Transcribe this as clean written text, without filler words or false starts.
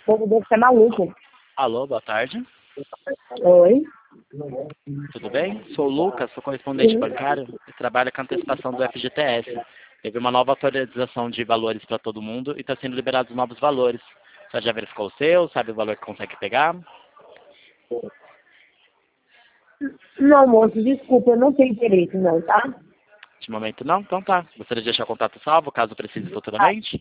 povo deve ser maluco. Alô, boa tarde. Oi? Tudo bem? Sou o Lucas, sou correspondente Sim. bancário e trabalho com a antecipação do FGTS. Teve uma nova atualização de valores para todo mundo e está sendo liberados novos valores. Você já verificou o seu? Sabe o valor que consegue pegar? Não, moço, desculpa, eu não tenho interesse não, tá? De momento não? Então tá. Gostaria de deixar o contato salvo, caso precise Tá. futuramente?